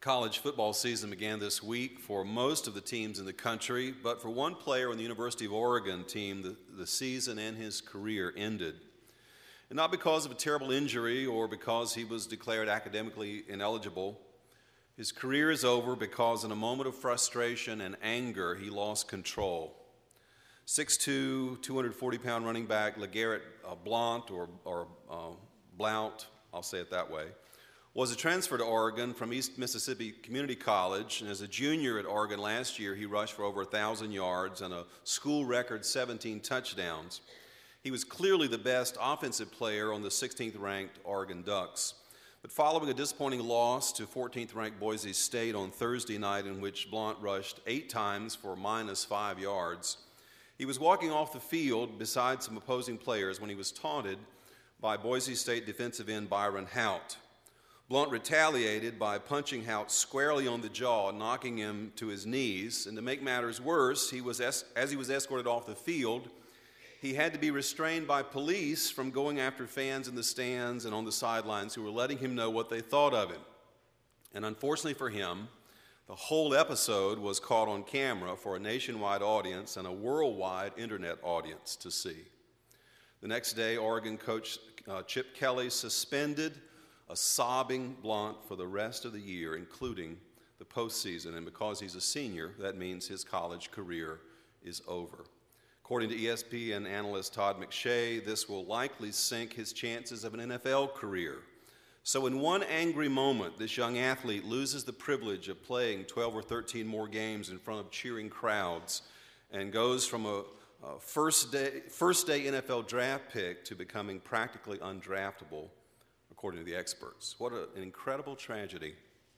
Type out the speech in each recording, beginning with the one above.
College football season began this week for most of the teams in the country, but for one player on the University of Oregon team, the season and his career ended. And not because of a terrible injury or because he was declared academically ineligible. His career is over because in a moment of frustration and anger, he lost control. 6'2", 240-pound running back LeGarrette Blount, or Blount, I'll say it that way, was a transfer to Oregon from East Mississippi Community College, and as a junior at Oregon last year, he rushed for over 1,000 yards and a school record 17 touchdowns. He was clearly the best offensive player on the 16th-ranked Oregon Ducks. But following a disappointing loss to 14th-ranked Boise State on Thursday night, in which Blount rushed 8 times for -5 yards, he was walking off the field beside some opposing players when he was taunted by Boise State defensive end Byron Hout. Blount retaliated by punching Hout squarely on the jaw, knocking him to his knees. And to make matters worse, as he was escorted off the field, he had to be restrained by police from going after fans in the stands and on the sidelines who were letting him know what they thought of him. And unfortunately for him, the whole episode was caught on camera for a nationwide audience and a worldwide internet audience to see. The next day, Oregon coach Chip Kelly suspended a sobbing Blount for the rest of the year, including the postseason. And because he's a senior, that means his college career is over. According to ESPN analyst Todd McShay, this will likely sink his chances of an NFL career. So in one angry moment, this young athlete loses the privilege of playing 12 or 13 more games in front of cheering crowds and goes from a first-day NFL draft pick to becoming practically undraftable, according to the experts. What an incredible tragedy.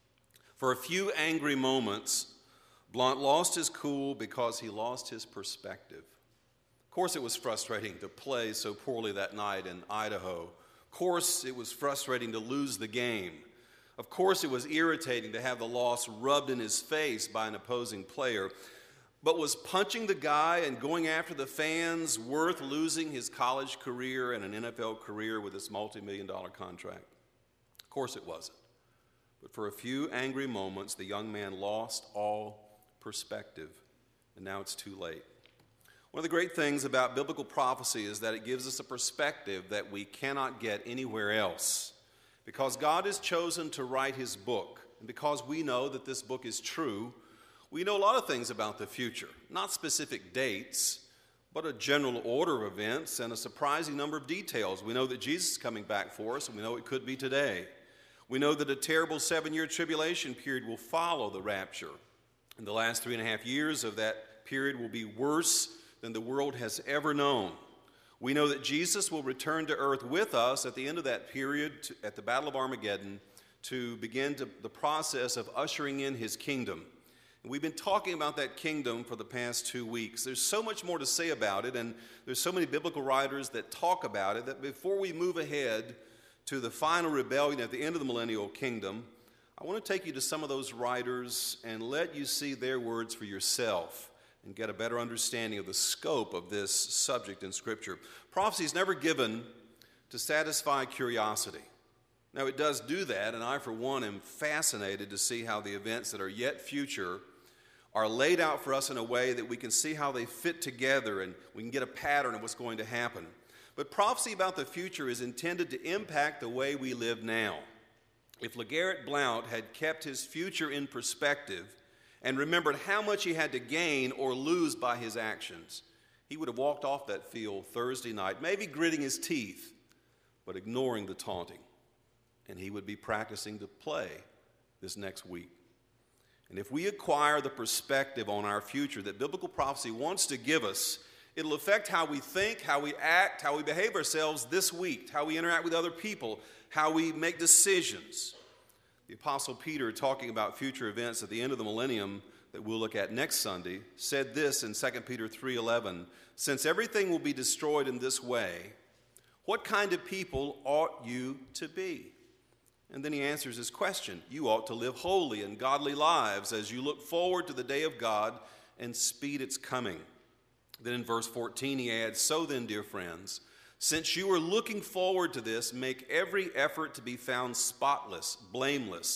For a few angry moments, Blount lost his cool because he lost his perspective. Of course, it was frustrating to play so poorly that night in Idaho. Of course, it was frustrating to lose the game. Of course, it was irritating to have the loss rubbed in his face by an opposing player. But was punching the guy and going after the fans worth losing his college career and an NFL career with this multi-million-dollar contract? Of course it wasn't. But for a few angry moments, the young man lost all perspective, and now it's too late. One of the great things about biblical prophecy is that it gives us a perspective that we cannot get anywhere else. Because God has chosen to write his book, and because we know that this book is true, we know a lot of things about the future, not specific dates, but a general order of events and a surprising number of details. We know that Jesus is coming back for us, and we know it could be today. We know that a terrible 7-year tribulation period will follow the rapture. And the last 3.5 years of that period will be worse than the world has ever known. We know that Jesus will return to earth with us at the end of that period, at the Battle of Armageddon, to begin the process of ushering in his kingdom. We've been talking about that kingdom for the past 2 weeks. There's so much more to say about it, and there's so many biblical writers that talk about it, that before we move ahead to the final rebellion at the end of the millennial kingdom, I want to take you to some of those writers and let you see their words for yourself and get a better understanding of the scope of this subject in Scripture. Prophecy is never given to satisfy curiosity. Now, it does do that, and I, for one, am fascinated to see how the events that are yet future are laid out for us in a way that we can see how they fit together and we can get a pattern of what's going to happen. But prophecy about the future is intended to impact the way we live now. If LeGarrette Blount had kept his future in perspective and remembered how much he had to gain or lose by his actions, he would have walked off that field Thursday night, maybe gritting his teeth, but ignoring the taunting. And he would be practicing to play this next week. And if we acquire the perspective on our future that biblical prophecy wants to give us, it'll affect how we think, how we act, how we behave ourselves this week, how we interact with other people, how we make decisions. The Apostle Peter, talking about future events at the end of the millennium that we'll look at next Sunday, said this in 2 Peter 3:11, "Since everything will be destroyed in this way, what kind of people ought you to be?" And then he answers his question. You ought to live holy and godly lives as you look forward to the day of God and speed its coming. Then in verse 14 he adds, "So then, dear friends, since you are looking forward to this, make every effort to be found spotless, blameless,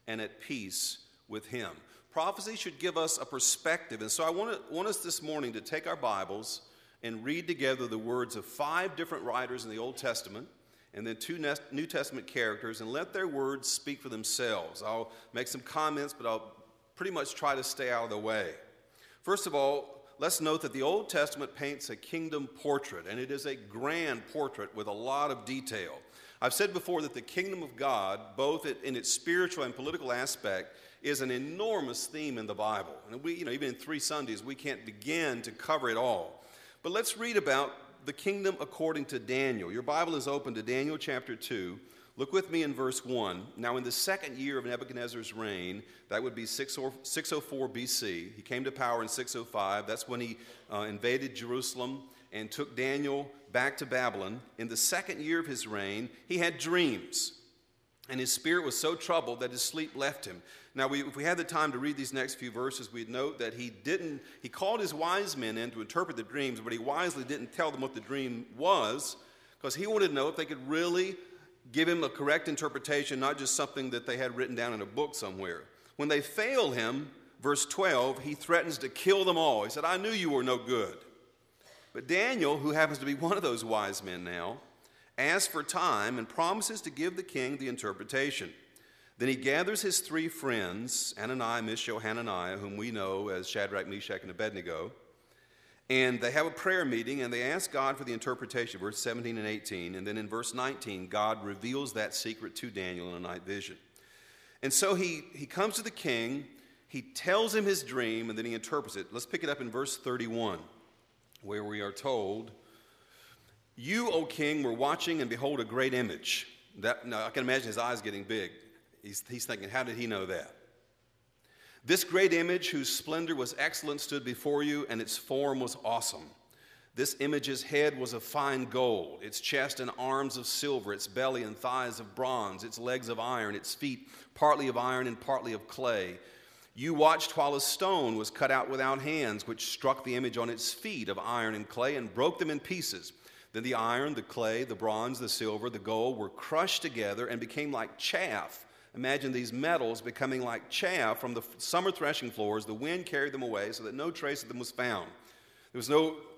and at peace with him. Prophecy should give us a perspective. And so I want us this morning to take our Bibles and read together the words of 5 different writers in the Old Testament and then 2 New Testament characters, and let their words speak for themselves. I'll make some comments, but I'll pretty much try to stay out of the way. First of all, let's note that the Old Testament paints a kingdom portrait, and it is a grand portrait with a lot of detail. I've said before that the kingdom of God, both in its spiritual and political aspect, is an enormous theme in the Bible. And we, even in 3 Sundays, we can't begin to cover it all. But let's read about the kingdom according to Daniel. Your Bible is open to Daniel chapter 2. Look with me in verse 1. Now in the 2nd year of Nebuchadnezzar's reign, that would be 604 BC. He came to power in 605. That's when he invaded Jerusalem and took Daniel back to Babylon. In the 2nd year of his reign, he had dreams. And his spirit was so troubled that his sleep left him. Now, if we had the time to read these next few verses, we'd note that he called his wise men in to interpret the dreams, but he wisely didn't tell them what the dream was, because he wanted to know if they could really give him a correct interpretation, not just something that they had written down in a book somewhere. When they fail him, verse 12, he threatens to kill them all. He said, I knew you were no good. But Daniel, who happens to be one of those wise men now, asks for time and promises to give the king the interpretation. Then he gathers his 3 friends, Ananiah, Mishael, Hananiah, whom we know as Shadrach, Meshach, and Abednego, and they have a prayer meeting, and they ask God for the interpretation, verse 17 and 18, and then in verse 19, God reveals that secret to Daniel in a night vision. And so he comes to the king, he tells him his dream, and then he interprets it. Let's pick it up in verse 31, where we are told, you, O king, were watching, and behold, a great image. Now, I can imagine his eyes getting big. He's thinking, how did he know that? This great image, whose splendor was excellent, stood before you, and its form was awesome. This image's head was of fine gold, its chest and arms of silver, its belly and thighs of bronze, its legs of iron, its feet partly of iron and partly of clay. You watched while a stone was cut out without hands, which struck the image on its feet of iron and clay and broke them in pieces. Then the iron, the clay, the bronze, the silver, the gold were crushed together and became like chaff. Imagine these metals becoming like chaff from the summer threshing floors. The wind carried them away so that no trace of them was found. There was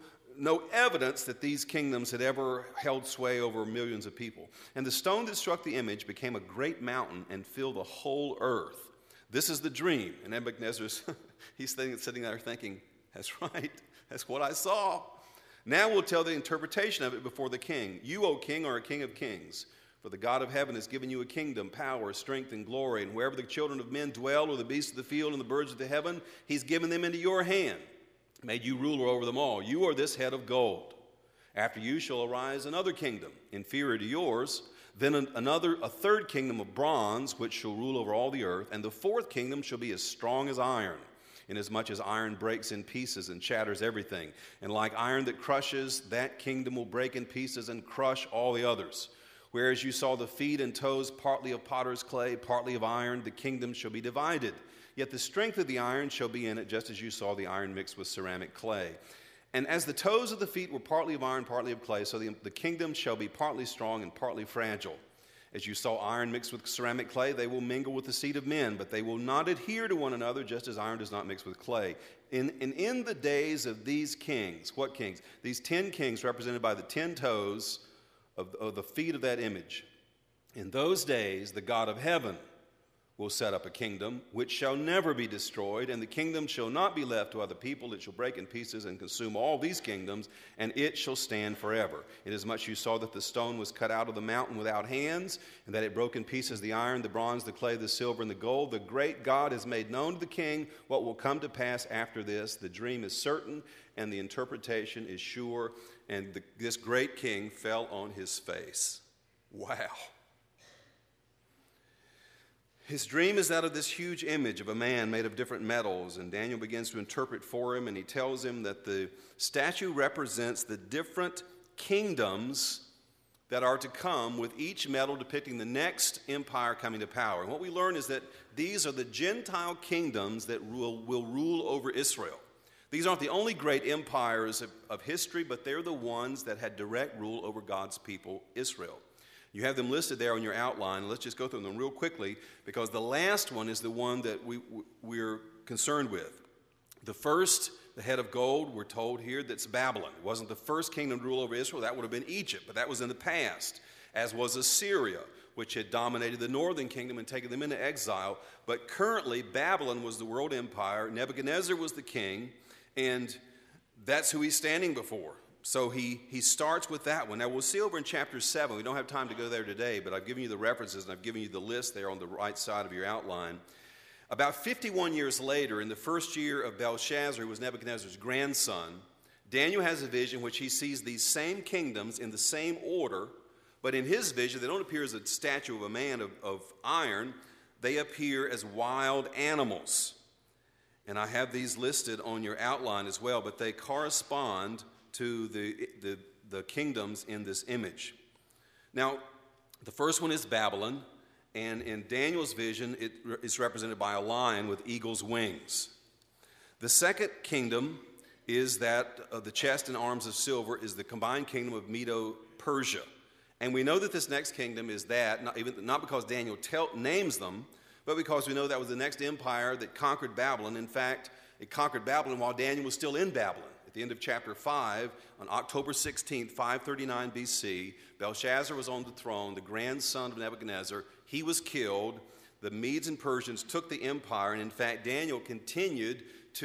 no evidence that these kingdoms had ever held sway over millions of people. And the stone that struck the image became a great mountain and filled the whole earth. This is the dream. And Nebuchadnezzar's, he's sitting there thinking, that's right, that's what I saw. Now we'll tell the interpretation of it before the king. You, O king, are a king of kings. For the God of heaven has given you a kingdom, power, strength, and glory. And wherever the children of men dwell, or the beasts of the field and the birds of the heaven, he's given them into your hand, made you ruler over them all. You are this head of gold. After you shall arise another kingdom, inferior to yours, then a 3rd kingdom of bronze, which shall rule over all the earth. And the 4th kingdom shall be as strong as iron, inasmuch as iron breaks in pieces and shatters everything. And like iron that crushes, that kingdom will break in pieces and crush all the others. Whereas you saw the feet and toes partly of potter's clay, partly of iron, the kingdom shall be divided. Yet the strength of the iron shall be in it, just as you saw the iron mixed with ceramic clay. And as the toes of the feet were partly of iron, partly of clay, so the kingdom shall be partly strong and partly fragile. As you saw iron mixed with ceramic clay, they will mingle with the seed of men, but they will not adhere to one another, just as iron does not mix with clay. In the days of these kings, what kings? These 10 kings represented by the 10 toes of the feet of that image. In those days, the God of heaven will set up a kingdom which shall never be destroyed, and the kingdom shall not be left to other people. It shall break in pieces and consume all these kingdoms, and it shall stand forever. Inasmuch you saw that the stone was cut out of the mountain without hands, and that it broke in pieces the iron, the bronze, the clay, the silver, and the gold, the great God has made known to the king what will come to pass after this. The dream is certain, and the interpretation is sure. And this great king fell on his face. Wow. His dream is that of this huge image of a man made of different metals, and Daniel begins to interpret for him, and he tells him that the statue represents the different kingdoms that are to come, with each metal depicting the next empire coming to power. And what we learn is that these are the Gentile kingdoms that will rule over Israel. These aren't the only great empires of history, but they're the ones that had direct rule over God's people, Israel. You have them listed there on your outline. Let's just go through them real quickly because the last one is the one that we're concerned with. The first, the head of gold, we're told here that's Babylon. It wasn't the first kingdom to rule over Israel. That would have been Egypt, but that was in the past, as was Assyria, which had dominated the northern kingdom and taken them into exile. But currently, Babylon was the world empire. Nebuchadnezzar was the king, and that's who he's standing before. So he starts with that one. Now, we'll see over in chapter 7. We don't have time to go there today, but I've given you the references, and I've given you the list there on the right side of your outline. About 51 years later, in the first year of Belshazzar, who was Nebuchadnezzar's grandson, Daniel has a vision which he sees these same kingdoms in the same order, but in his vision, they don't appear as a statue of a man of iron. They appear as wild animals. And I have these listed on your outline as well, but they correspond to the kingdoms in this image. Now, the first one is Babylon, and in Daniel's vision, it is represented by a lion with eagle's wings. The second kingdom is that the chest and arms of silver is the combined kingdom of Medo-Persia. And we know that this next kingdom is that, not because Daniel names them, but because we know that was the next empire that conquered Babylon. In fact, it conquered Babylon while Daniel was still in Babylon. At the end of chapter 5, on October 16th, 539 BC, Belshazzar was on the throne, the grandson of Nebuchadnezzar. He was killed. The Medes and Persians took the empire, and in fact, Daniel continued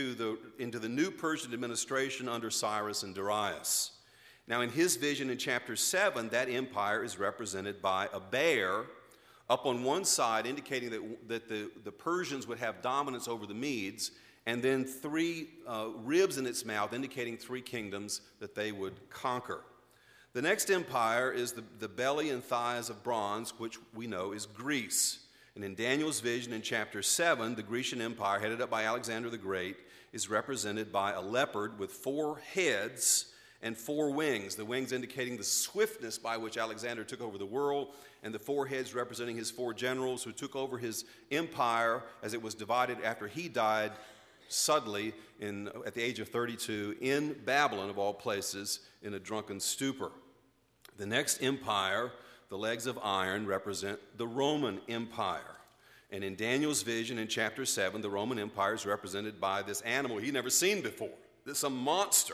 into the new Persian administration under Cyrus and Darius. Now, in his vision in chapter 7, that empire is represented by a bear up on one side, indicating that the Persians would have dominance over the Medes, and then three ribs in its mouth, indicating three kingdoms that they would conquer. The next empire is the belly and thighs of bronze, which we know is Greece. And in Daniel's vision in chapter 7, the Grecian Empire, headed up by Alexander the Great, is represented by a leopard with 4 heads and 4 wings, the wings indicating the swiftness by which Alexander took over the world, and the 4 heads representing his 4 generals who took over his empire as it was divided after he died suddenly at the age of 32 in Babylon, of all places, in a drunken stupor. The next empire, the legs of iron, represent the Roman Empire. And in Daniel's vision in chapter 7, the Roman Empire is represented by this animal he'd never seen before. This a monster.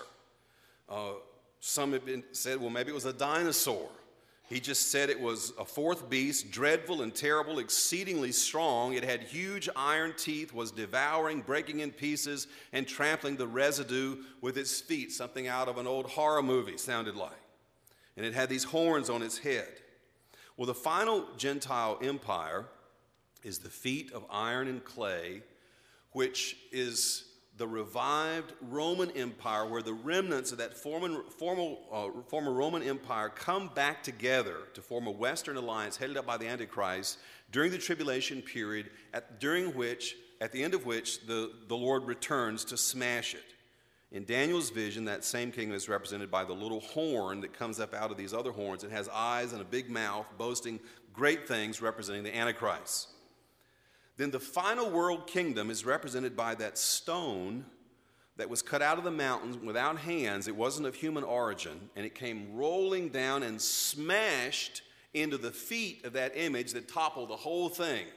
Some have said, well, maybe it was a dinosaur. He just said it was a 4th beast, dreadful and terrible, exceedingly strong. It had huge iron teeth, was devouring, breaking in pieces, and trampling the residue with its feet, something out of an old horror movie sounded like. And it had these horns on its head. Well, the final Gentile empire is the feet of iron and clay, which is the revived Roman Empire, where the remnants of that former Roman Empire come back together to form a Western alliance headed up by the Antichrist during the tribulation period, at the end of which the Lord returns to smash it. In Daniel's vision, that same kingdom is represented by the little horn that comes up out of these other horns. It has eyes and a big mouth, boasting great things, representing the Antichrist. Then the final world kingdom is represented by that stone that was cut out of the mountains without hands. It wasn't of human origin, and it came rolling down and smashed into the feet of that image that toppled the whole thing.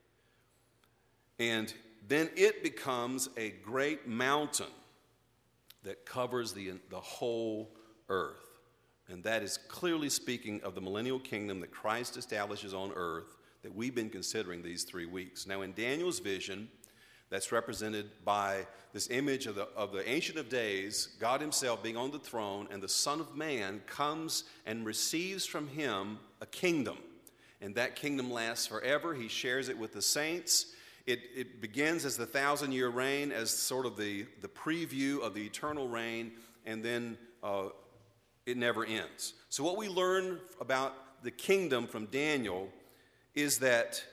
And then it becomes a great mountain that covers the whole earth. And that is clearly speaking of the millennial kingdom that Christ establishes on earth that we've been considering these 3 weeks. Now, in Daniel's vision, that's represented by this image of the Ancient of Days, God himself being on the throne, and the Son of Man comes and receives from him a kingdom. And that kingdom lasts forever. He shares it with the saints. It begins as the 1,000-year reign, as sort of the preview of the eternal reign, and then it never ends. So what we learn about the kingdom from Daniel is that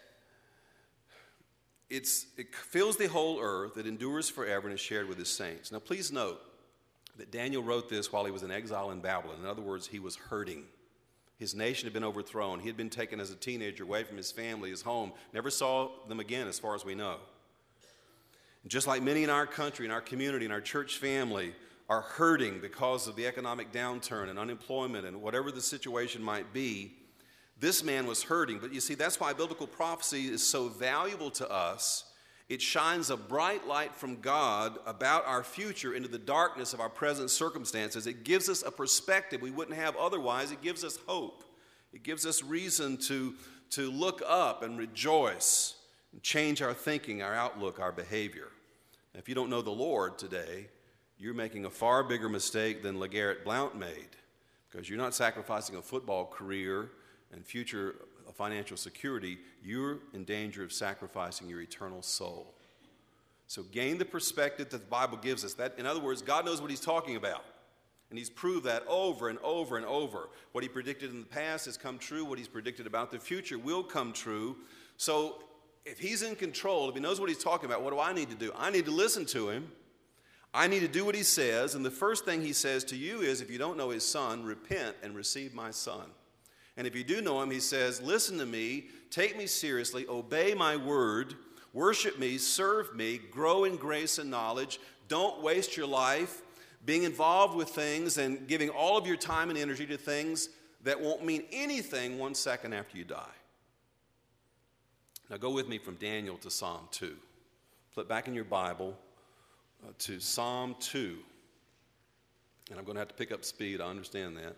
it fills the whole earth, it endures forever, and is shared with his saints. Now, please note that Daniel wrote this while he was in exile in Babylon. In other words, he was hurting. His nation had been overthrown. He had been taken as a teenager away from his family, his home, never saw them again as far as we know. And just like many in our country, in our community, in our church family, are hurting because of the economic downturn and unemployment and whatever the situation might be, This man was hurting. But you see, that's why biblical prophecy is so valuable to us. It shines a bright light from God about our future into the darkness of our present circumstances. It gives us a perspective we wouldn't have otherwise. It gives us hope. It gives us reason to look up and rejoice and change our thinking, our outlook, our behavior. If you don't know the Lord today, you're making a far bigger mistake than LeGarrette Blount made, because you're not sacrificing a football career and future financial security. You're in danger of sacrificing your eternal soul. So gain the perspective that the Bible gives us. That, in other words, God knows what he's talking about. And he's proved that over and over and over. What he predicted in the past has come true. What he's predicted about the future will come true. So if he's in control, if he knows what he's talking about, what do I need to do? I need to listen to him. I need to do what he says. And the first thing he says to you is, if you don't know his son, repent and receive my son. And if you do know him, he says, listen to me, take me seriously, obey my word, worship me, serve me, grow in grace and knowledge. Don't waste your life being involved with things and giving all of your time and energy to things that won't mean anything 1 second after you die. Now go with me from Daniel to Psalm 2. Flip back in your Bible to Psalm 2. And I'm going to have to pick up speed, I understand that.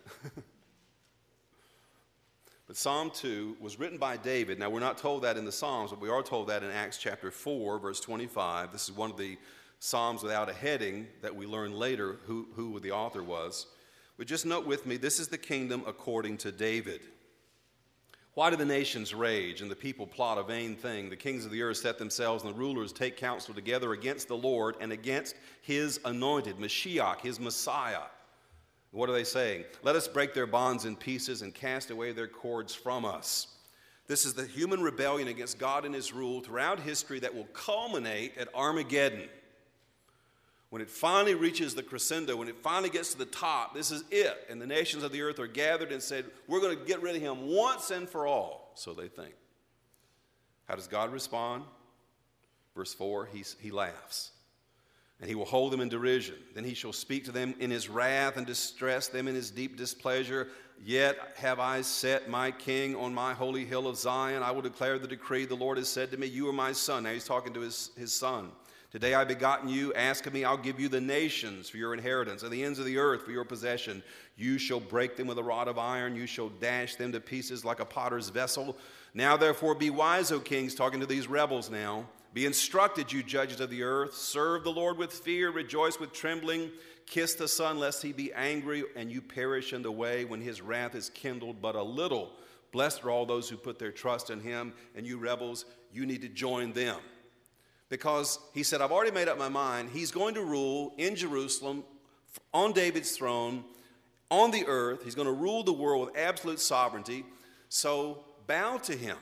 But Psalm 2 was written by David. Now, we're not told that in the Psalms, but we are told that in Acts chapter 4, verse 25. This is one of the Psalms without a heading that we learn later who the author was. But just note with me, this is the kingdom according to David. Why do the nations rage and the people plot a vain thing? The kings of the earth set themselves and the rulers take counsel together against the Lord and against his anointed, Mashiach, his Messiah. What are they saying? Let us break their bonds in pieces and cast away their cords from us. This is the human rebellion against God and his rule throughout history that will culminate at Armageddon. When it finally reaches the crescendo, when it finally gets to the top, this is it. And the nations of the earth are gathered and said, we're going to get rid of him once and for all. So they think. How does God respond? Verse 4, he laughs. And he will hold them in derision. Then he shall speak to them in his wrath and distress them in his deep displeasure. Yet have I set my king on my holy hill of Zion. I will declare the decree. The Lord has said to me, you are my son. Now he's talking to his son. Today I begotten you. Ask of me, I'll give you the nations for your inheritance and the ends of the earth for your possession. You shall break them with a rod of iron. You shall dash them to pieces like a potter's vessel. Now therefore be wise, O kings, talking to these rebels now. Be instructed, you judges of the earth. Serve the Lord with fear. Rejoice with trembling. Kiss the Son, lest he be angry and you perish in the way when his wrath is kindled but a little. Blessed are all those who put their trust in him. And you rebels, you need to join them. Because he said, I've already made up my mind. He's going to rule in Jerusalem, on David's throne, on the earth. He's going to rule the world with absolute sovereignty. So bow to him.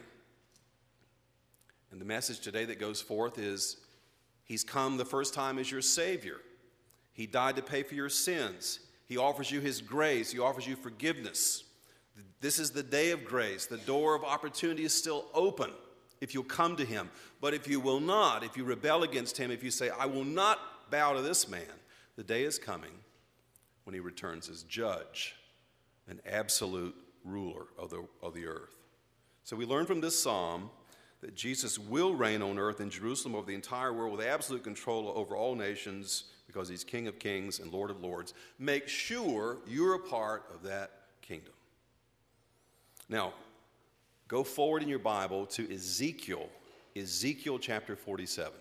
And the message today that goes forth is, he's come the first time as your Savior. He died to pay for your sins. He offers you his grace. He offers you forgiveness. This is the day of grace. The door of opportunity is still open if you'll come to him. But if you will not, if you rebel against him, if you say, I will not bow to this man, the day is coming when he returns as judge, an absolute ruler of the earth. So we learn from this psalm that Jesus will reign on earth in Jerusalem over the entire world with absolute control over all nations because he's King of kings and Lord of lords. Make sure you're a part of that kingdom. Now, go forward in your Bible to Ezekiel chapter 47.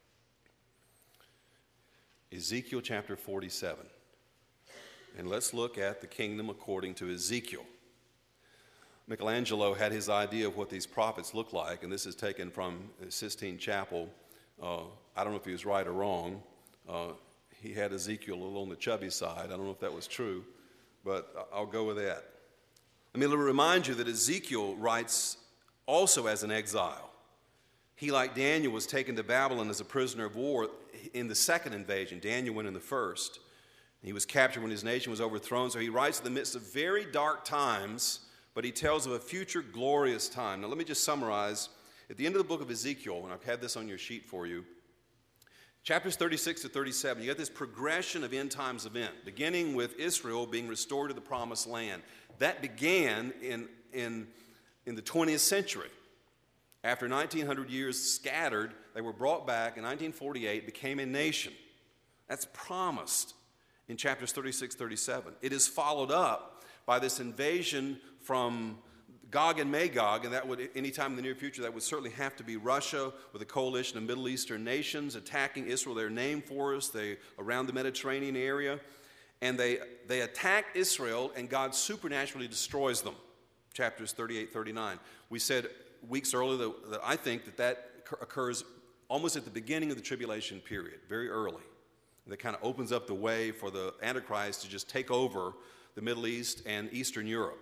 Ezekiel chapter 47. And let's look at the kingdom according to Ezekiel. Michelangelo had his idea of what these prophets look like, and this is taken from Sistine Chapel. I don't know if he was right or wrong. He had Ezekiel a little on the chubby side. I don't know if that was true, but I'll go with that. Let me remind you that Ezekiel writes also as an exile. He, like Daniel, was taken to Babylon as a prisoner of war in the second invasion. Daniel went in the first. He was captured when his nation was overthrown, so he writes in the midst of very dark times, but he tells of a future glorious time. Now let me just summarize. At the end of the book of Ezekiel, and I've had this on your sheet for you, chapters 36 to 37, you got this progression of end times event, beginning with Israel being restored to the promised land. That began in in the 20th century. After 1900 years scattered, they were brought back in 1948, became a nation. That's promised in chapters 36, 37. It is followed up by this invasion from Gog and Magog, and that would, anytime in the near future, that would certainly have to be Russia with a coalition of Middle Eastern nations attacking Israel. They're named for us, around the Mediterranean area. And they attack Israel, and God supernaturally destroys them. Chapters 38, 39. We said weeks earlier that I think that occurs almost at the beginning of the tribulation period, very early. That kind of opens up the way for the Antichrist to just take over the Middle East and Eastern Europe.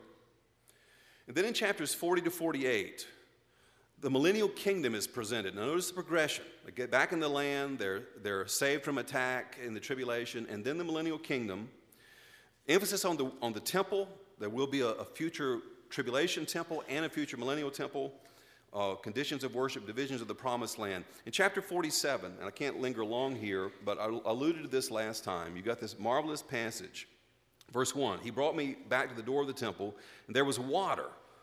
And then in chapters 40 to 48, the millennial kingdom is presented. Now notice the progression. They get back in the land, they're saved from attack in the tribulation, and then the millennial kingdom. Emphasis on the temple. There will be a future tribulation temple and a future millennial temple. Conditions of worship, divisions of the promised land. In chapter 47, and I can't linger long here, but I alluded to this last time. You got this marvelous passage. Verse 1, he brought me back to the door of the temple, and there was water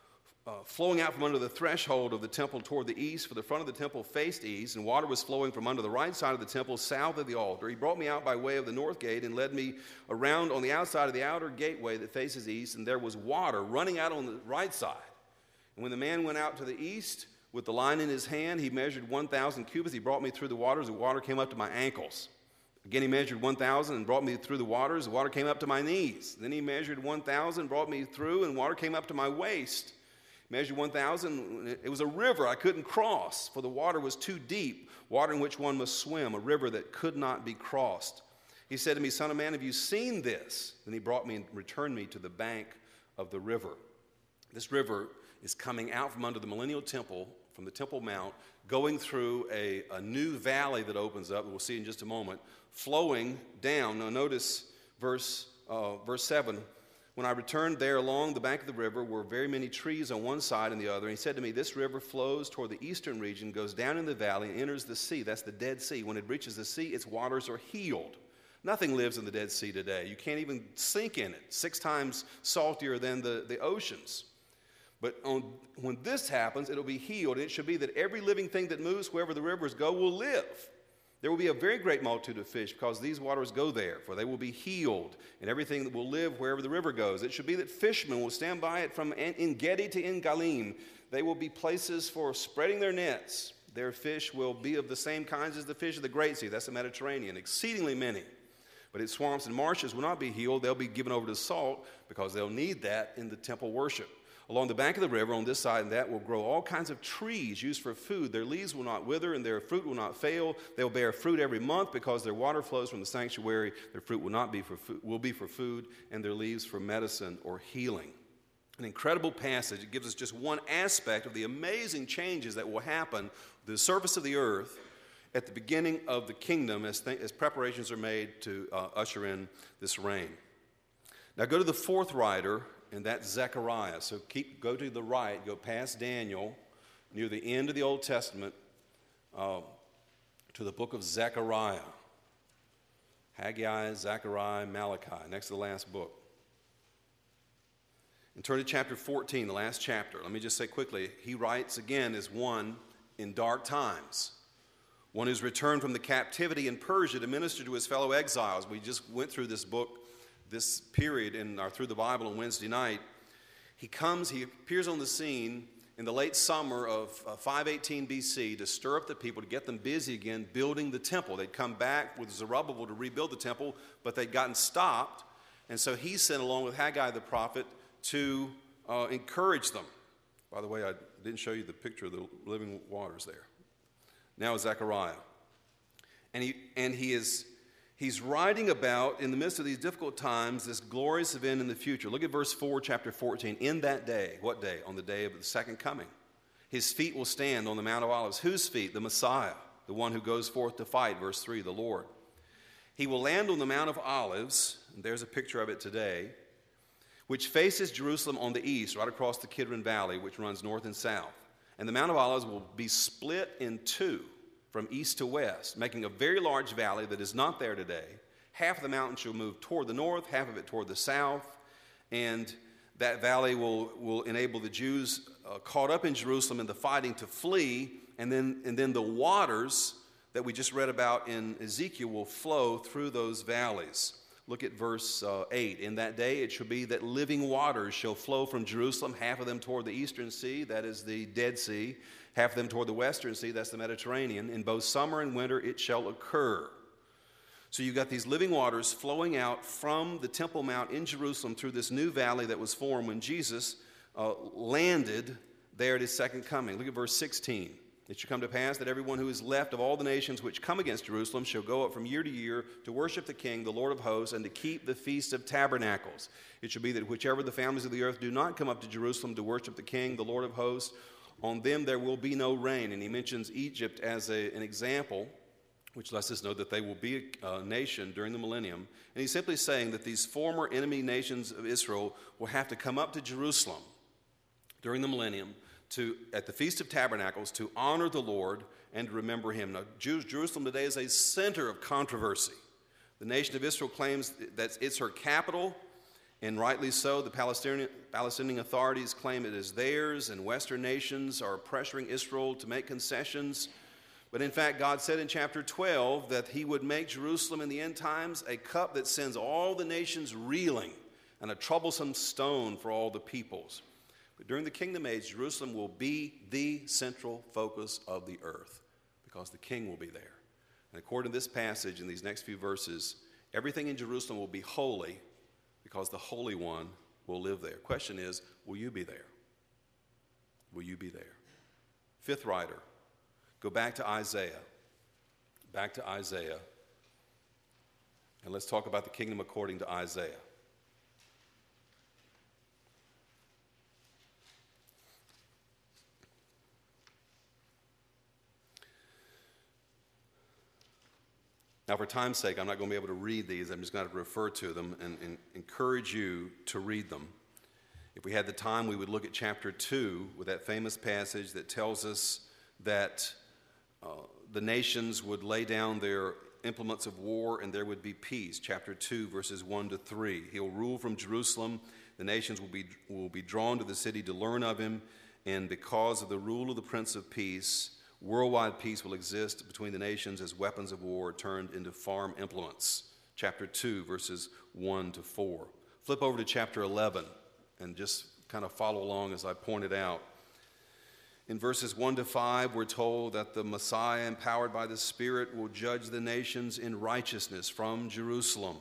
flowing out from under the threshold of the temple toward the east, for the front of the temple faced east, and water was flowing from under the right side of the temple south of the altar. He brought me out by way of the north gate and led me around on the outside of the outer gateway that faces east, and there was water running out on the right side. And when the man went out to the east with the line in his hand, he measured 1,000 cubits. He brought me through the waters. The water came up to my ankles. Again, he measured 1,000 and brought me through the waters. The water came up to my knees. Then he measured 1,000, brought me through, and water came up to my waist. Measured 1,000. It was a river I couldn't cross, for the water was too deep, water in which one must swim, a river that could not be crossed. He said to me, Son of man, have you seen this? Then he brought me and returned me to the bank of the river. This river is coming out from under the millennial temple, from the Temple Mount, going through a new valley that opens up, we'll see in just a moment, flowing down. Now notice verse 7. When I returned there along the bank of the river were very many trees on one side and the other. And he said to me, this river flows toward the eastern region, goes down in the valley, and enters the sea. That's the Dead Sea. When it reaches the sea, its waters are healed. Nothing lives in the Dead Sea today. You can't even sink in it. 6 times saltier than the oceans. But when this happens, it'll be healed. It should be that every living thing that moves wherever the rivers go will live. There will be a very great multitude of fish because these waters go there, for they will be healed, and everything that will live wherever the river goes. It should be that fishermen will stand by it from En-Gedi to En-Galim. They will be places for spreading their nets. Their fish will be of the same kinds as the fish of the Great Sea. That's the Mediterranean, exceedingly many. But its swamps and marshes will not be healed. They'll be given over to salt because they'll need that in the temple worship. Along the bank of the river, on this side and that, will grow all kinds of trees used for food. Their leaves will not wither, and their fruit will not fail. They'll bear fruit every month because their water flows from the sanctuary. Their fruit will be for food, and their leaves for medicine or healing. An incredible passage. It gives us just one aspect of the amazing changes that will happen to the surface of the earth at the beginning of the kingdom as preparations are made to usher in this reign. Now go to the fourth writer, and that's Zechariah. So go to the right, go past Daniel, near the end of the Old Testament, to the book of Zechariah. Haggai, Zechariah, Malachi, next to the last book. And turn to chapter 14, the last chapter. Let me just say quickly, he writes again as one in dark times, one who's returned from the captivity in Persia to minister to his fellow exiles. We just went through this book, this period in our Through the Bible on Wednesday night. He appears on the scene in the late summer of 518 BC to stir up the people, to get them busy again building the temple. They'd come back with Zerubbabel to rebuild the temple, but they'd gotten stopped. And so he sent along with Haggai the prophet to encourage them. By the way, I didn't show you the picture of the living waters there. Now Zechariah. And he's writing about, in the midst of these difficult times, this glorious event in the future. Look at verse 4, chapter 14. In that day, what day? On the day of the second coming. His feet will stand on the Mount of Olives. Whose feet? The Messiah, the one who goes forth to fight. Verse 3, the Lord. He will land on the Mount of Olives, and there's a picture of it today, which faces Jerusalem on the east, right across the Kidron Valley, which runs north and south. And the Mount of Olives will be split in two from east to west, making a very large valley that is not there today. Half of the mountain shall move toward the north, half of it toward the south. And That valley will enable the Jews caught up in Jerusalem in the fighting to flee, and then the waters that we just read about in Ezekiel will flow through those valleys. Look at verse 8. In that day it shall be that living waters shall flow from Jerusalem, half of them toward the eastern sea, that is the Dead Sea, half of them toward the western sea, that's the Mediterranean. In both summer and winter it shall occur. So you've got these living waters flowing out from the Temple Mount in Jerusalem through this new valley that was formed when Jesus landed there at his second coming. Look at verse 16. It shall come to pass that everyone who is left of all the nations which come against Jerusalem shall go up from year to year to worship the King, the Lord of hosts, and to keep the Feast of Tabernacles. It shall be that whichever the families of the earth do not come up to Jerusalem to worship the King, the Lord of hosts, on them there will be no rain. And he mentions Egypt as an example, which lets us know that they will be a nation during the millennium. And he's simply saying that these former enemy nations of Israel will have to come up to Jerusalem during the millennium at the Feast of Tabernacles to honor the Lord and to remember him. Now, Jerusalem today is a center of controversy. The nation of Israel claims that it's her capital, and rightly so. The Palestinian authorities claim it is theirs, and Western nations are pressuring Israel to make concessions. But in fact, God said in chapter 12 that he would make Jerusalem in the end times a cup that sends all the nations reeling and a troublesome stone for all the peoples. But during the kingdom age, Jerusalem will be the central focus of the earth because the king will be there. And according to this passage in these next few verses, everything in Jerusalem will be holy because the Holy One will live there. Question is, will you be there? Will you be there? Fifth writer, go back to Isaiah. Back to Isaiah. And let's talk about the kingdom according to Isaiah. Now, for time's sake, I'm not going to be able to read these. I'm just going to refer to them and encourage you to read them. If we had the time, we would look at chapter 2 with that famous passage that tells us that the nations would lay down their implements of war and there would be peace. Chapter 2, verses 1 to 3. He'll rule from Jerusalem. The nations will be drawn to the city to learn of him. And because of the rule of the Prince of Peace, worldwide peace will exist between the nations as weapons of war turned into farm implements. Chapter 2, verses 1 to 4. Flip over to chapter 11 and just kind of follow along as I pointed out. In verses 1 to 5, we're told that the Messiah, empowered by the Spirit, will judge the nations in righteousness from Jerusalem.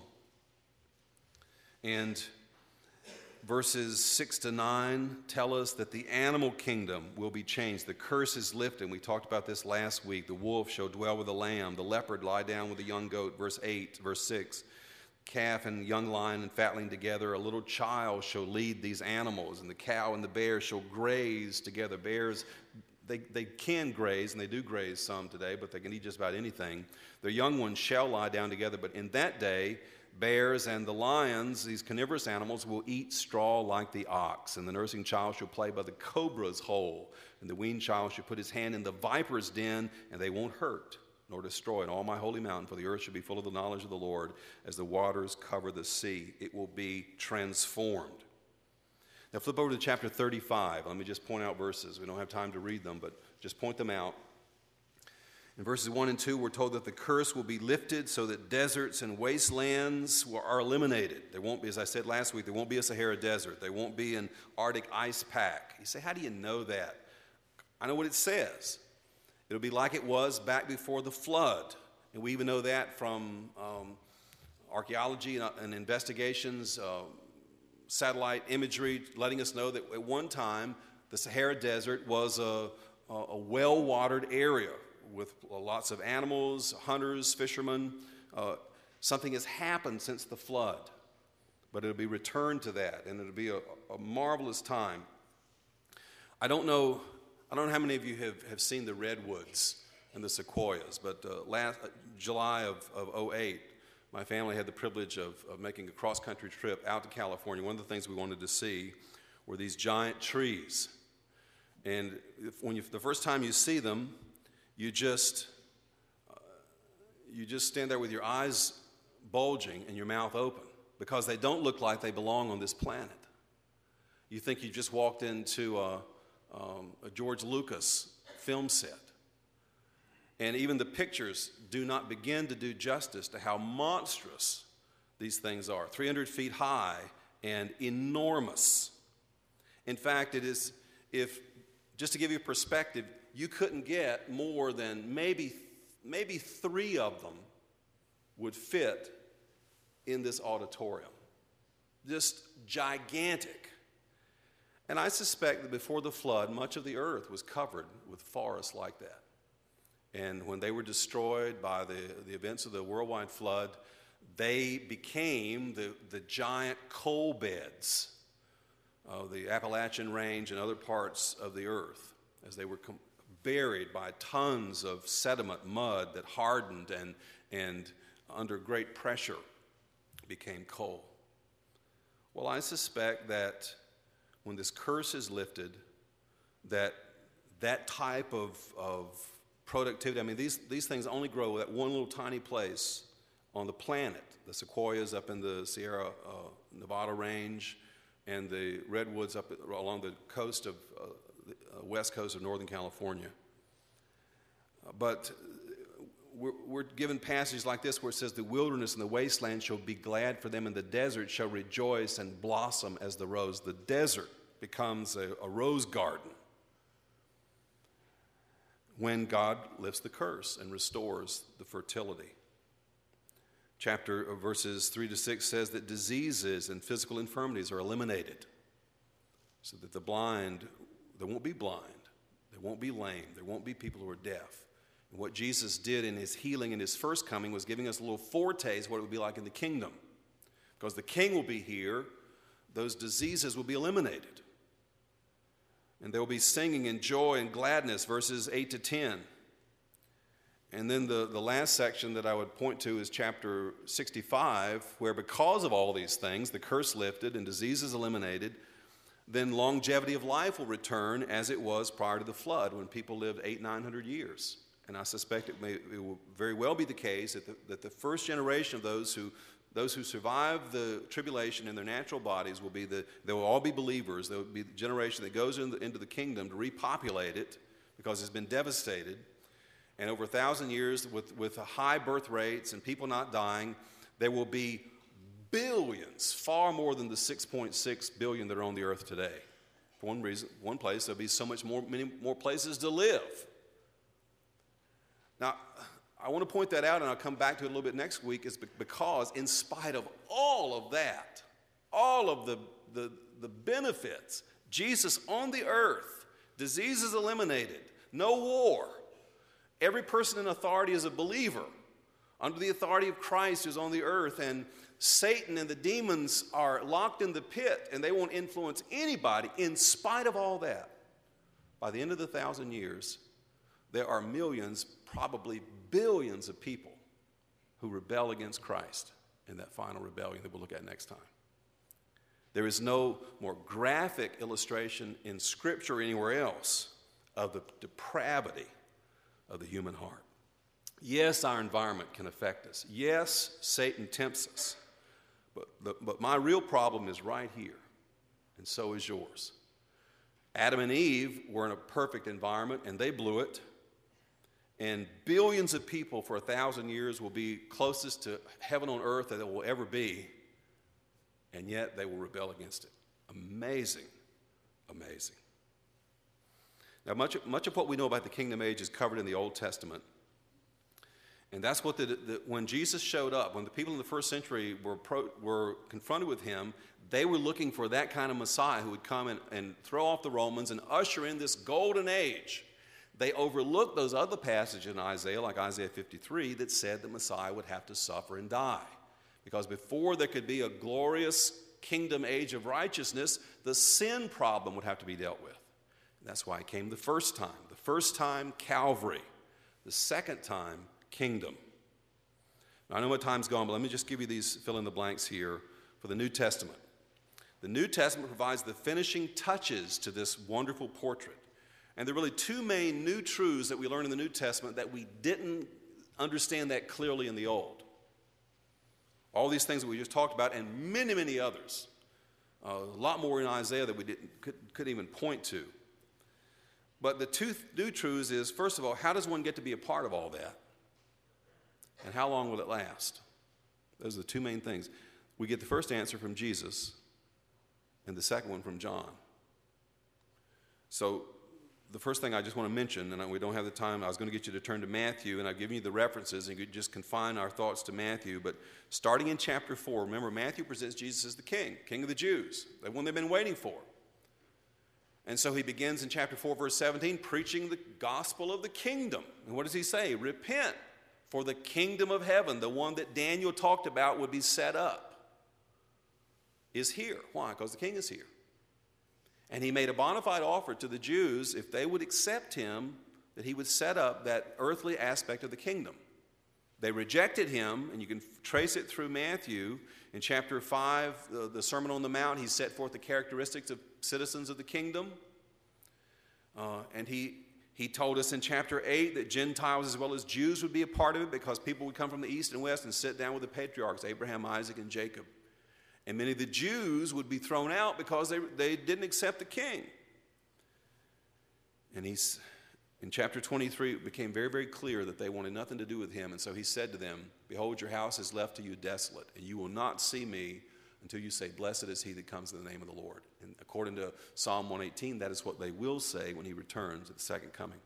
And verses 6 to 9 tell us that the animal kingdom will be changed. The curse is lifted. We talked about this last week. The wolf shall dwell with the lamb. The leopard lie down with the young goat. Verse 8, verse 6. Calf and young lion and fatling together. A little child shall lead these animals. And the cow and the bear shall graze together. Bears, they can graze, and they do graze some today, but they can eat just about anything. Their young ones shall lie down together. But in that day, bears and the lions, these carnivorous animals, will eat straw like the ox. And the nursing child shall play by the cobra's hole. And the weaned child shall put his hand in the viper's den, and they won't hurt nor destroy in all my holy mountain, for the earth shall be full of the knowledge of the Lord as the waters cover the sea. It will be transformed. Now flip over to chapter 35. Let me just point out verses. We don't have time to read them, but just point them out. In verses 1 and 2, we're told that the curse will be lifted so that deserts and wastelands are eliminated. There won't be, as I said last week, there won't be a Sahara Desert. There won't be an Arctic ice pack. You say, how do you know that? I know what it says. It'll be like it was back before the flood. And we even know that from archaeology and investigations, satellite imagery, letting us know that at one time the Sahara Desert was a well-watered area with lots of animals, hunters, fishermen. Something has happened since the flood, but it'll be returned to that, and it'll be a marvelous time. I don't know how many of you have seen the redwoods and the sequoias, but last July of 2008, my family had the privilege of making a cross-country trip out to California. One of the things we wanted to see were these giant trees. And the first time you see them, you just stand there with your eyes bulging and your mouth open because they don't look like they belong on this planet. You think you just walked into a George Lucas film set. And even the pictures do not begin to do justice to how monstrous these things are. 300 feet high and enormous. In fact, it is, just to give you perspective, you couldn't get more than maybe 3 of them would fit in this auditorium. Just gigantic. And I suspect that before the flood, much of the earth was covered with forests like that. And when they were destroyed by the events of the worldwide flood, they became the giant coal beds of the Appalachian Range and other parts of the earth as they were buried by tons of sediment, mud that hardened and under great pressure became coal. Well, I suspect that when this curse is lifted, that type of productivity, I mean, these things only grow at one little tiny place on the planet. The sequoias up in the Sierra Nevada range and the redwoods up along the coast of the west coast of Northern California. But we're given passages like this where it says, the wilderness and the wasteland shall be glad for them, and the desert shall rejoice and blossom as the rose. The desert becomes a rose garden when God lifts the curse and restores the fertility. Verses 3-6 says that diseases and physical infirmities are eliminated so that the blind, they won't be blind, they won't be lame, there won't be people who are deaf. And what Jesus did in his healing in his first coming was giving us a little foretaste of what it would be like in the kingdom. Because the king will be here, those diseases will be eliminated. And there will be singing and joy and gladness, verses 8-10. And then the last section that I would point to is chapter 65, where because of all these things, the curse lifted and diseases eliminated, then longevity of life will return as it was prior to the flood when people lived 800-900 years. And I suspect it will very well be the case that the first generation of those who survive the tribulation in their natural bodies they will all be believers. There will be the generation that goes into the kingdom to repopulate it because it's been devastated. And over 1,000 years with high birth rates and people not dying, there will be billions, far more than the 6.6 billion that are on the earth today. For one place, there'll be many more places to live. Now, I want to point that out, and I'll come back to it a little bit next week, is because in spite of all of that, all of the benefits, Jesus on the earth, diseases eliminated, no war, every person in authority is a believer under the authority of Christ who's on the earth, and Satan and the demons are locked in the pit, and they won't influence anybody. In spite of all that, by the end of the 1,000 years, there are millions, probably billions of people who rebel against Christ in that final rebellion that we'll look at next time. There is no more graphic illustration in Scripture or anywhere else of the depravity of the human heart. Yes, our environment can affect us. Yes, Satan tempts us. But my real problem is right here, and so is yours. Adam and Eve were in a perfect environment, and they blew it. And billions of people for 1,000 years will be closest to heaven on earth that it will ever be, and yet they will rebel against it. Amazing, amazing. Now, much of what we know about the kingdom age is covered in the Old Testament. And that's what when Jesus showed up, when the people in the first century were confronted with him, they were looking for that kind of Messiah who would come and throw off the Romans and usher in this golden age. They overlooked those other passages in Isaiah, like Isaiah 53, that said the Messiah would have to suffer and die. Because before there could be a glorious kingdom age of righteousness, the sin problem would have to be dealt with. And that's why it came the first time. The first time, Calvary. The second time, kingdom. Now, I know my time's gone, but let me just give you these fill-in-the-blanks here for the New Testament. The New Testament provides the finishing touches to this wonderful portrait. And there are really two main new truths that we learn in the New Testament that we didn't understand that clearly in the Old. All these things that we just talked about and many, many others A lot more in Isaiah that we couldn't even point to. But the two new truths is, first of all, how does one get to be a part of all that? And how long will it last? Those are the two main things. We get the first answer from Jesus and the second one from John. So the first thing I just want to mention, and we don't have the time, I was going to get you to turn to Matthew, and I've given you the references, and you could just confine our thoughts to Matthew. But starting in chapter 4, remember, Matthew presents Jesus as the king of the Jews, the one they've been waiting for. And so he begins in chapter 4, verse 17, preaching the gospel of the kingdom. And what does he say? Repent, for the kingdom of heaven, the one that Daniel talked about would be set up, is here. Why? Because the king is here. And he made a bona fide offer to the Jews, if they would accept him, that he would set up that earthly aspect of the kingdom. They rejected him, and you can trace it through Matthew. In chapter 5, the Sermon on the Mount, he set forth the characteristics of citizens of the kingdom. And he told us in chapter 8 that Gentiles as well as Jews would be a part of it, because people would come from the east and west and sit down with the patriarchs, Abraham, Isaac, and Jacob. And many of the Jews would be thrown out because they didn't accept the king. And in chapter 23, it became very, very clear that they wanted nothing to do with him. And so he said to them, behold, your house is left to you desolate, and you will not see me until you say, blessed is he that comes in the name of the Lord. And according to Psalm 118, that is what they will say when he returns at the second coming.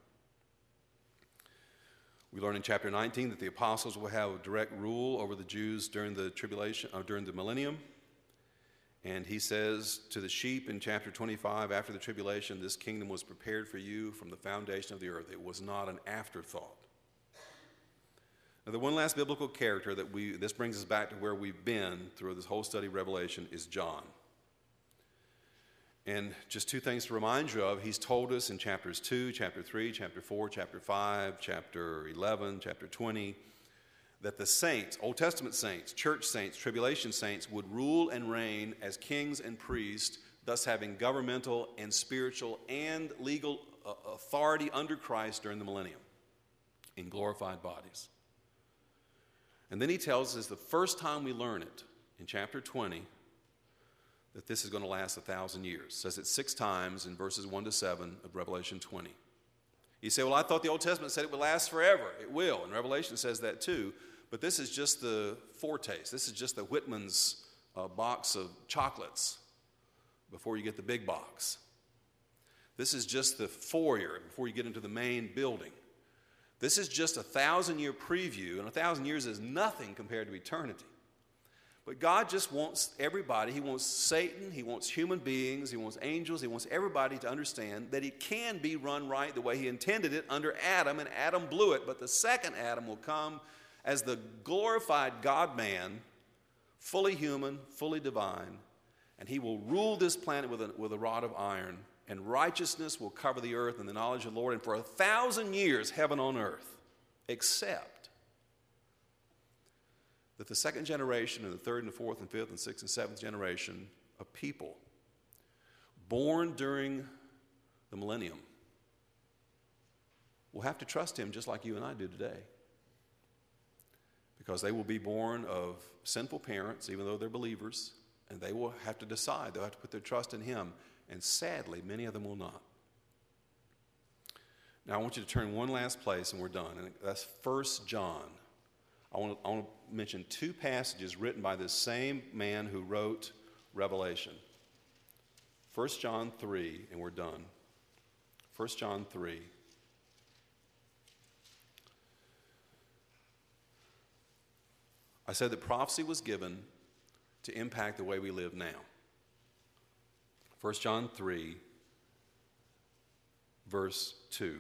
We learn in chapter 19 that the apostles will have direct rule over the Jews during the tribulation, during the millennium. And he says to the sheep in chapter 25, after the tribulation, this kingdom was prepared for you from the foundation of the earth. It was not an afterthought. Now, the one last biblical character this brings us back to where we've been through this whole study of Revelation, is John. And just two things to remind you of. He's told us in chapters 2, chapter 3, chapter 4, chapter 5, chapter 11, chapter 20, that the saints, Old Testament saints, church saints, tribulation saints, would rule and reign as kings and priests, thus having governmental and spiritual and legal authority under Christ during the millennium in glorified bodies. And then he tells us the first time we learn it, in chapter 20, that this is going to last 1,000 years. It says it 6 times in verses 1 to 7 of Revelation 20. You say, well, I thought the Old Testament said it would last forever. It will, and Revelation says that too. But this is just the foretaste. This is just the Whitman's box of chocolates before you get the big box. This is just the foyer before you get into the main building. This is just a 1,000-year preview, and 1,000 years is nothing compared to eternity. But God just wants everybody. He wants Satan, he wants human beings, he wants angels, he wants everybody to understand that it can be run right the way he intended it under Adam, and Adam blew it. But the second Adam will come as the glorified God-man, fully human, fully divine, and he will rule this planet with a rod of iron, and righteousness will cover the earth in the knowledge of the Lord, and for 1,000 years, heaven on earth, except that the second generation and the third and the fourth and fifth and sixth and seventh generation of people born during the millennium will have to trust him just like you and I do today. Because they will be born of sinful parents, even though they're believers, and they will have to decide. They'll have to put their trust in him. And sadly, many of them will not. Now, I want you to turn one last place, and we're done. And that's 1 John. I want to mention 2 passages written by this same man who wrote Revelation. 1 John 3, and we're done. 1 John 3. I said that prophecy was given to impact the way we live now. 1 John 3, verse 2.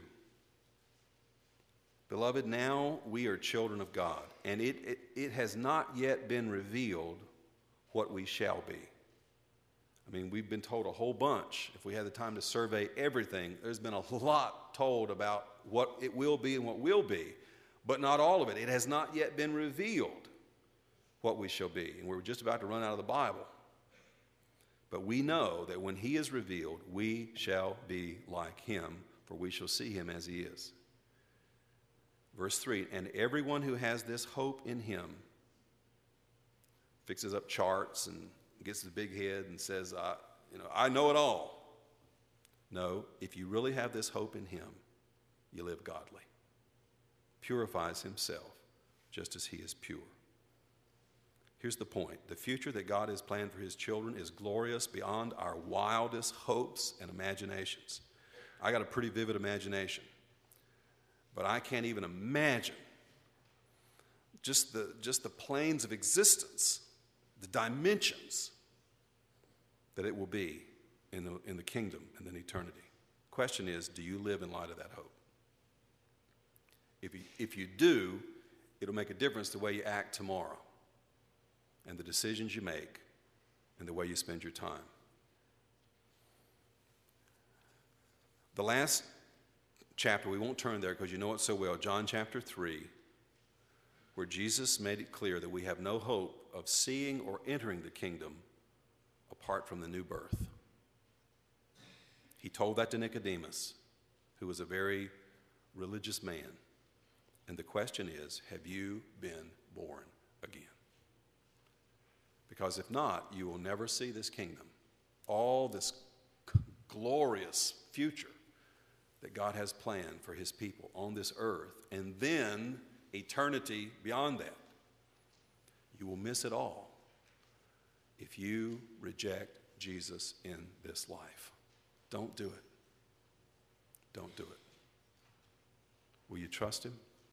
Beloved, now we are children of God, and it has not yet been revealed what we shall be. I mean, we've been told a whole bunch. If we had the time to survey everything, there's been a lot told about what it will be and what will be, but not all of it. It has not yet been revealed what we shall be. And we're just about to run out of the Bible. But we know that when he is revealed, we shall be like him, for we shall see him as he is. Verse 3, and everyone who has this hope in him fixes up charts and gets the big head and says, I know it all. No, if you really have this hope in him, you live godly. Purifies himself just as he is pure. Here's the point. The future that God has planned for his children is glorious beyond our wildest hopes and imaginations. I got a pretty vivid imagination, but I can't even imagine just the planes of existence, the dimensions that it will be in the kingdom and in eternity. Question is, do you live in light of that hope? If you do, it'll make a difference the way you act tomorrow and the decisions you make and the way you spend your time. The last chapter, we won't turn there because you know it so well, John chapter 3, where Jesus made it clear that we have no hope of seeing or entering the kingdom apart from the new birth. He told that to Nicodemus, who was a very religious man. And the question is, have you been born again? Because if not, you will never see this kingdom, all this glorious future that God has planned for his people on this earth, and then eternity beyond that. You will miss it all if you reject Jesus in this life. Don't do it. Don't do it. Will you trust him?